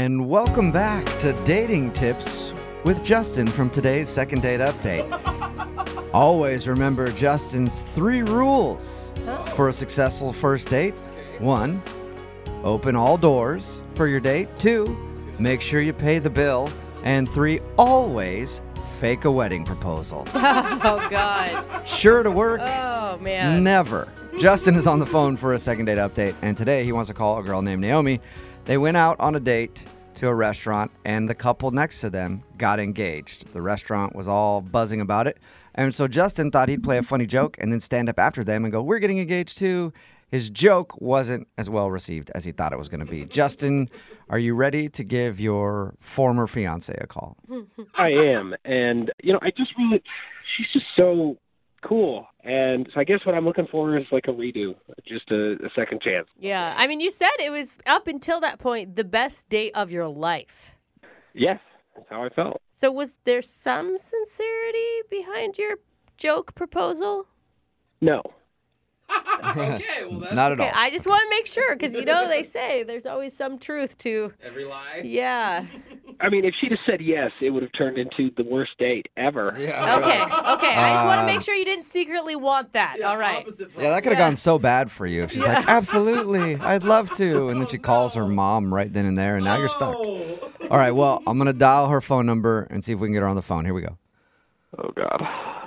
And welcome back to Dating Tips with Justin from today's Second Date Update. Always remember Justin's 3 rules for a successful first date. 1, open all doors for your date. 2, make sure you pay the bill. And 3, always fake a wedding proposal. Oh, God. Sure to work? Oh, man. Never. Justin is on the phone for a second date update, and today he wants to call a girl named Naomi. They went out on a date to a restaurant, and the couple next to them got engaged. The restaurant was all buzzing about it, and so Justin thought he'd play a funny joke and then stand up after them and go, "We're getting engaged too." His joke wasn't as well received as he thought it was going to be. Justin, are you ready to give your former fiance a call? I am. And, she's just so cool. And so I guess what I'm looking for is like a redo, just a second chance. Yeah. I mean, you said it was, up until that point, the best date of your life. Yes, that's how I felt. So was there some sincerity behind your joke proposal? No. Okay, well that's Not at all. Okay, I just want to make sure, because they say there's always some truth to... every lie. Yeah. I mean, if she'd have said yes, it would have turned into the worst date ever. Yeah. Okay. I just want to make sure you didn't secretly want that. Yeah, All right. opposite Yeah, that could have gone so bad for you. If she's like, "Absolutely, I'd love to." And then she calls her mom right then and there, and now you're stuck. Oh. All right, well, I'm going to dial her phone number and see if we can get her on the phone. Here we go. Oh, God.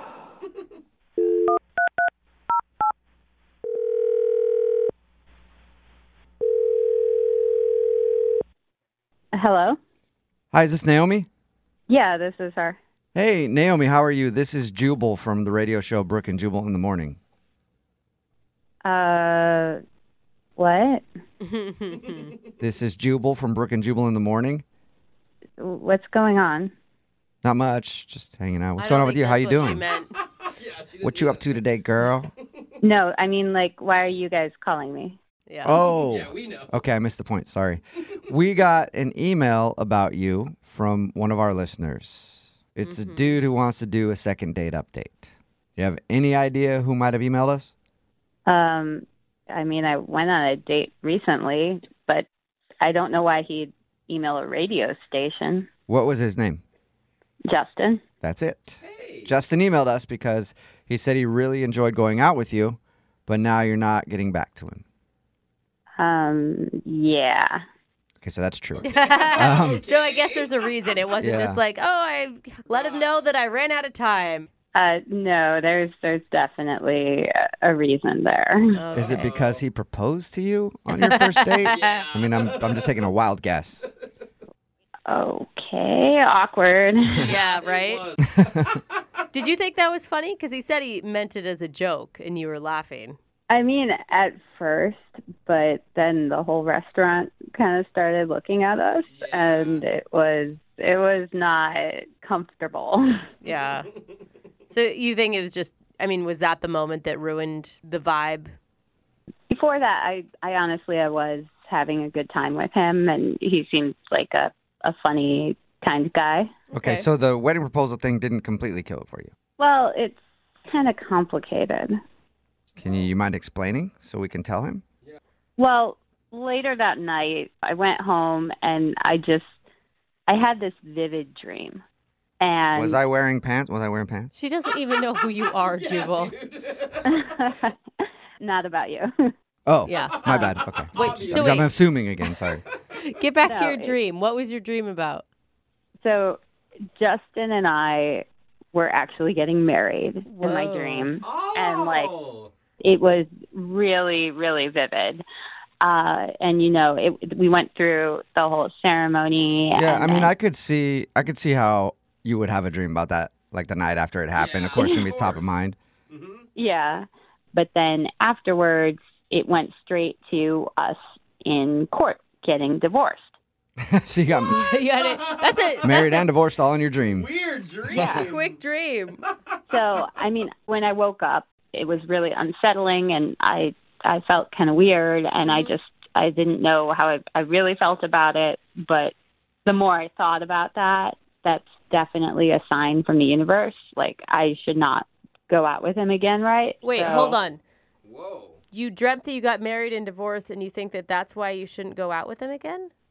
Hello? Hi, is this Naomi? Yeah, this is her. Hey, Naomi, how are you? This is Jubal from the radio show Brooke and Jubal in the Morning. What? This is Jubal from Brooke and Jubal in the Morning. What's going on? Not much, just hanging out. What's I going don't on with think you? How that's you what she doing? meant. What you up to today, girl? No, I mean, why are you guys calling me? Yeah. Oh, Yeah, we know. okay, I missed the point. Sorry. We got an email about you from one of our listeners. It's a dude who wants to do a second date update. You have any idea who might have emailed us? I mean, I went on a date recently, but I don't know why he'd email a radio station. What was his name? Justin? That's it. Hey. Justin emailed us because he said he really enjoyed going out with you, but now you're not getting back to him. Yeah. Okay, so that's true. So I guess there's a reason. It wasn't Yeah. just like, oh, I let him know that I ran out of time. No, there's definitely a reason there. Is it because he proposed to you on your first date? Yeah. I mean, I'm just taking a wild guess. Okay, awkward. Yeah, It right? was. Did you think that was funny? Because he said he meant it as a joke and you were laughing. I mean, at first, but then the whole restaurant kind of started looking at us, and it was not comfortable. Yeah. So you think it was just, I mean, was that the moment that ruined the vibe? Before that, I honestly I was having a good time with him, and he seems like a funny kind of guy. Okay, Okay. so the wedding proposal thing didn't completely kill it for you. Well, it's kind of complicated. Can you mind explaining so we can tell him? Well, later that night, I went home and I had this vivid dream. And Was I wearing pants? Was I wearing pants? She doesn't even know who you are, Yeah, Jubal. dude. not about you. Oh, Yeah. my bad. Okay. Wait, so I'm wait, assuming again. Sorry. get back to No, your it- dream. What was your dream about? So Justin and I were actually getting married in my Whoa. dream. Oh. And, it was really, really vivid. And we went through the whole ceremony. Yeah, and I mean, then- I could see how you would have a dream about that, like the night after it happened. Yeah, Of course, of it's gonna be top of course. mind. Yeah. But then afterwards, it went straight to us in court getting divorced. So you got You had it. That's it. married and divorced all in your dream. Weird dream. Yeah. Quick dream. So, I mean, when I woke up, it was really unsettling, and I felt kind of weird, and I didn't know how I really felt about it. But the more I thought about that, that's definitely a sign from the universe. Like, I should not go out with him again, right? Wait, So- hold on. Whoa. You dreamt that you got married and divorced, and you think that that's why you shouldn't go out with him again?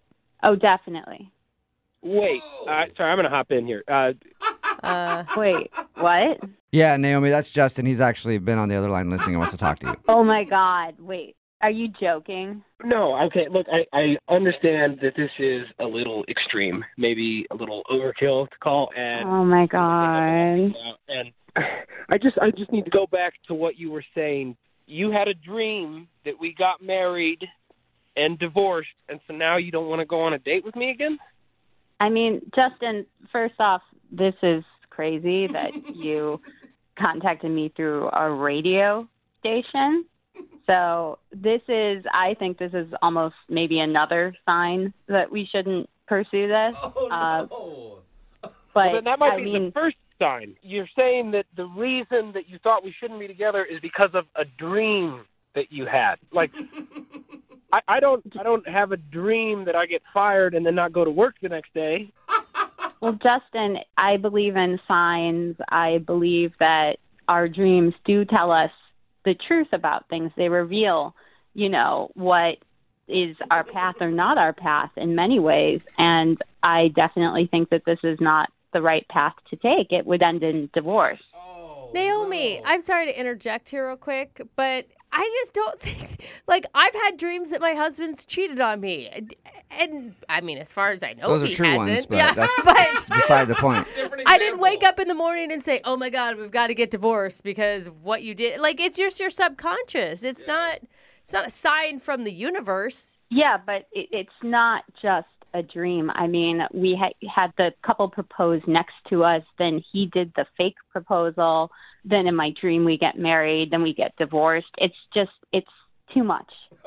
Oh, definitely. Wait, sorry, I'm going to hop in here. Wait, what? Yeah, Naomi, that's Justin. He's actually been on the other line listening and wants to talk to you. Oh my God! Wait, are you joking? No, okay, look, I understand that this is a little extreme, maybe a little overkill to call, and Oh my God! and I just need to go back to what you were saying. You had a dream that we got married and divorced, and so now you don't want to go on a date with me again? I mean, Justin, first off, this is crazy that you contacted me through a radio station. So I think this is almost maybe another sign that we shouldn't pursue this. Oh, no. But Well, then that might I be mean, the first sign. You're saying that the reason that you thought we shouldn't be together is because of a dream that you had. Like, I don't have a dream that I get fired and then not go to work the next day. well, Justin, I believe in signs. I believe that our dreams do tell us the truth about things. They reveal, what is our path or not our path in many ways. And I definitely think that this is not the right path to take. It would end in divorce. Oh, Naomi, no. I'm sorry to interject here real quick, but I just don't think, like, I've had dreams that my husband's cheated on me. And I mean, as far as I know, Those are he true hasn't. ones, but yeah, that's but beside the point. Different I didn't wake example. up in the morning and say, "Oh my God, we've got to get divorced because of what you did." Like, it's just your subconscious. It's not a sign from the universe. Yeah, but it's not just a dream. I mean, we had the couple propose next to us. Then he did the fake proposal. Then in my dream, we get married. Then we get divorced. It's too much.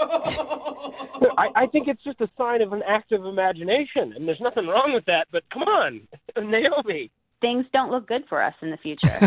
I think it's just a sign of an active imagination, and there's nothing wrong with that. But come on, Naomi. Things don't look good for us in the future.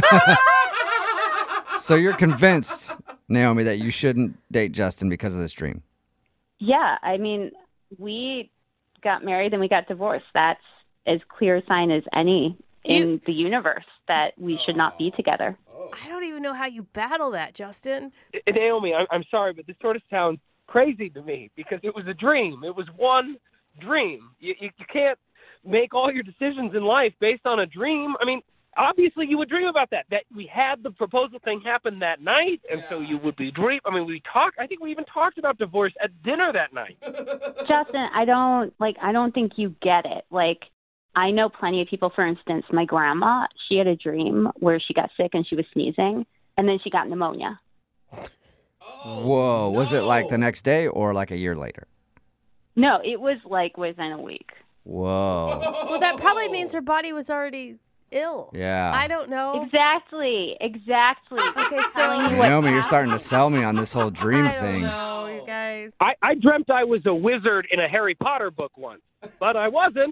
So you're convinced, Naomi, that you shouldn't date Justin because of this dream? Yeah, I mean, we got married and we got divorced. That's as clear a sign as any in the universe that we should not be together. I don't even know how you battle that, Justin. Naomi, I'm sorry, but this sort of sounds crazy to me because it was a dream. It was one dream. You can't make all your decisions in life based on a dream. I mean, obviously you would dream about that we had the proposal thing happen that night, and so you would be dream. I mean, I think we even talked about divorce at dinner that night. Justin, I don't think you get it. Like, I know plenty of people. For instance, my grandma, she had a dream where she got sick and she was sneezing, and then she got pneumonia. Whoa. Was it like the next day or like a year later? No, it was like within a week. Whoa. Well, that probably means her body was already ill. Yeah. I don't know. Exactly. Okay, so Telling you what Naomi, you're starting to happened. sell me on this whole dream I don't thing. know, you guys. I dreamt I was a wizard in a Harry Potter book once, but I wasn't.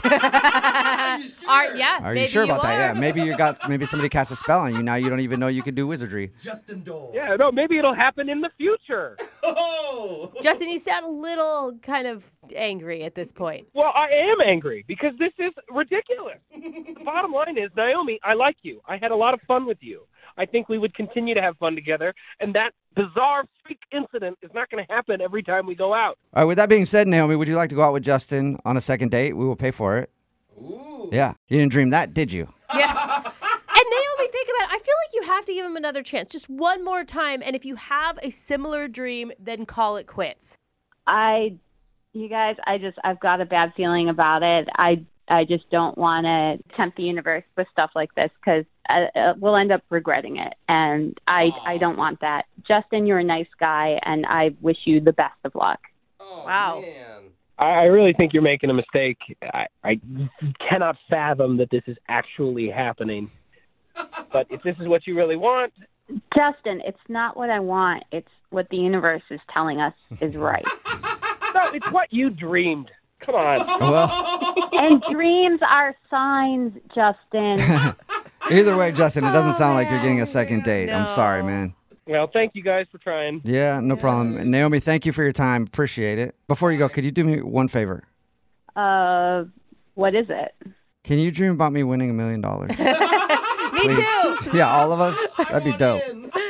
Are you sure about that? Yeah. Maybe somebody cast a spell on you. Now you don't even know you can do wizardry. Justin Dole. Yeah, no, maybe it'll happen in the future. Oh. Justin, you sound a little kind of angry at this point. Well, I am angry because this is ridiculous. The bottom line is, Naomi, I like you. I had a lot of fun with you. I think we would continue to have fun together, and that bizarre freak incident is not going to happen every time we go out. All right. With that being said, Naomi, would you like to go out with Justin on a second date? We will pay for it. Ooh. Yeah. You didn't dream that, did you? Yeah. And Naomi, think about it. I feel like you have to give him another chance, just one more time. And if you have a similar dream, then call it quits. You guys, I've got a bad feeling about it. I just don't want to tempt the universe with stuff like this because we'll end up regretting it. And I don't want that. Justin, you're a nice guy, and I wish you the best of luck. Oh, Wow. Man. I really think you're making a mistake. I cannot fathom that this is actually happening. But if this is what you really want... Justin, it's not what I want. It's what the universe is telling us is right. No, it's what you dreamed. Come on. Well, And dreams are signs, Justin. either way, Justin, it doesn't sound like you're man. getting a second date. I'm sorry, No. man. Well, thank you guys for trying. Yeah, no problem. And Naomi, thank you for your time. Appreciate it. Before you go, could you do me one favor? What is it? Can you dream about me winning $1 million? Me Please. too. Yeah, all of us. That'd be dope. In.